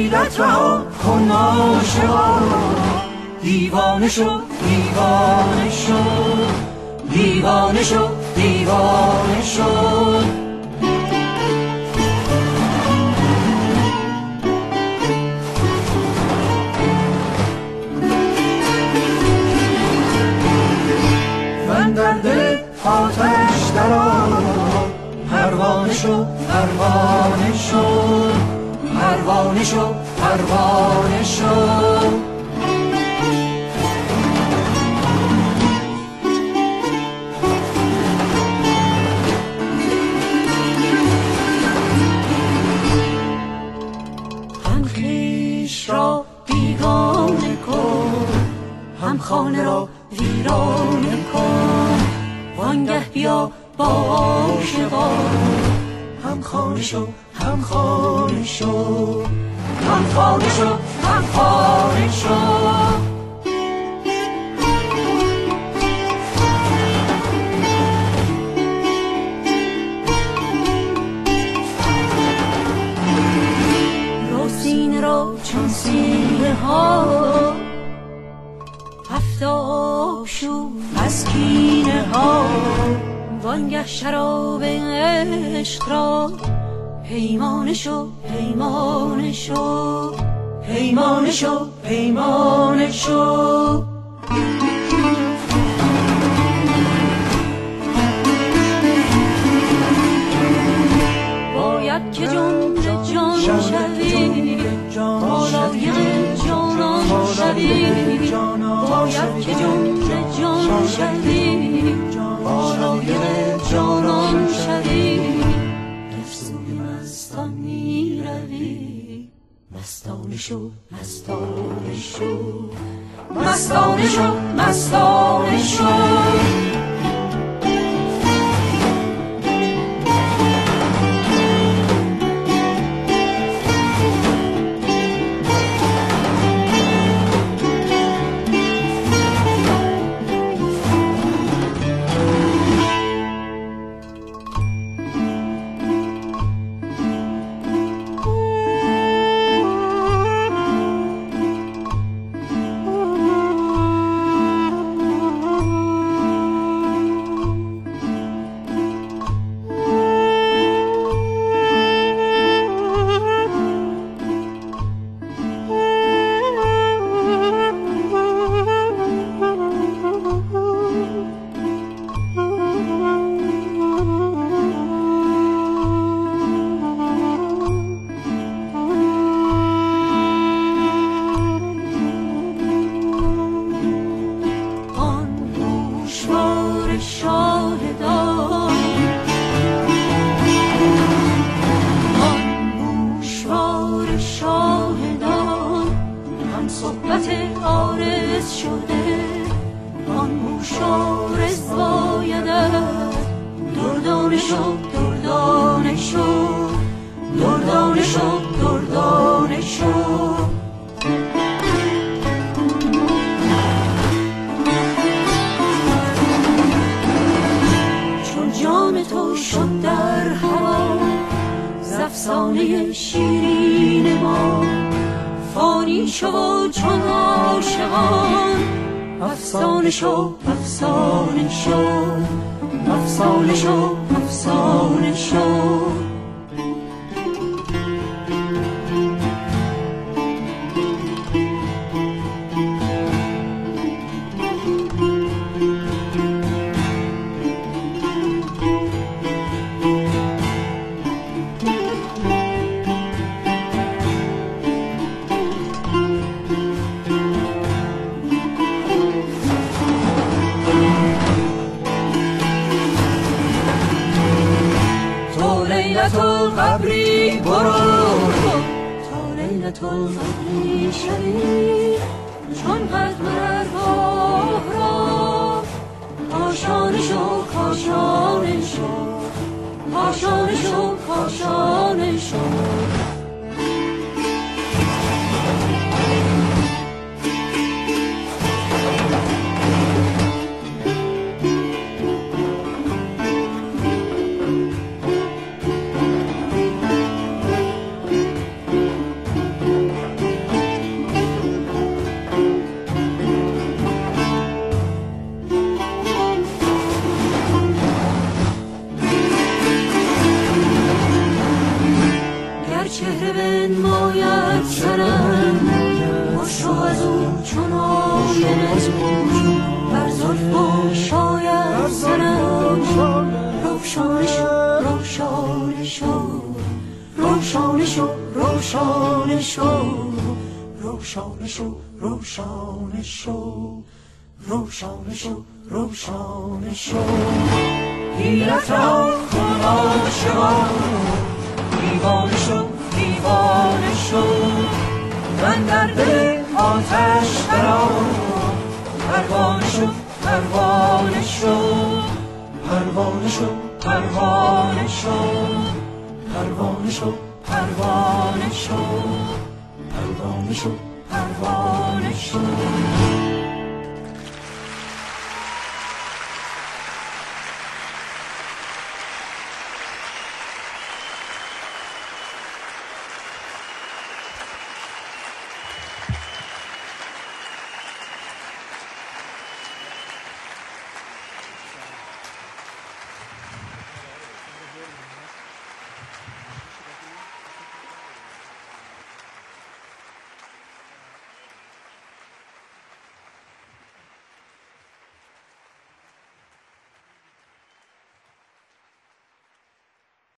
حیرت رها کن عاشقا، دیوانه شو دیوانه شو، دیوانه شو دیوانه شو. در دل آتش درآ، پروانه شو پروانه شو، پروانه شو پروانه شو. هم خویش را بیگانه کن، هم خانه را ویرانه کن، وانگه بیا با عاشقا، هم خانه شو هم خانه شو، هم خانه شو هم خانه شو. رو سینه رو چون سینه ها، هفتاد شو از کینه ها، وانگه شراب عشق را پیمانه شو پیمانه شو، پیمانه شو پیمانه شو. باید که جان جان شوی، بالای جانان شوی، باید که جان جان شوی، بالای جانان شوی. نفسوی مستان می روی، مستانه شو مستانه شو، مستانه شو مستانه شو. افسانه شیرین ما فانی شو چون عاشقان. افسانه شو افسانه شو افسانه شو افسانه شو. لیلت قبری برو تا لیلت قبری شوی چون قدم ارواح را کاشانه شو کاشانه شو کاشانه شو کاشانه شو. شو روشان شو روشان شو روشان شو روشان شو حیرت را کن آشکار دیوانه شو دیوانه شو من در دل آتش درآ پروانه شو پروانه شو پروانه شو پروانه شو پروانه شو پروانه شو پروانه شو پروانه شو